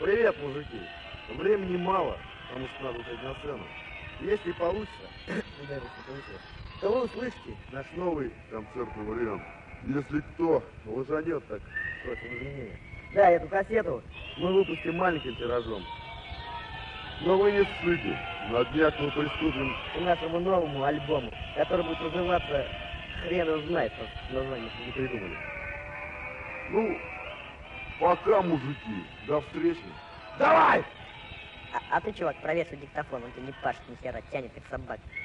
Привет, мужики. Времени мало, потому что надо уходить на сцену. Если получится, то вы услышите наш новый концертный вариант. Если кто лжанет, так просим извинения. Да, эту кассету мы выпустим маленьким тиражом. Но вы не ссыте. На днях мы приступим к нашему новому альбому, который будет называться «Хрен его знает», название не придумали. Ну, пока, мужики. До встречи. Давай! А ты, чувак, провешивай диктофон, он тебе не пашет ни хера, тянет как собака.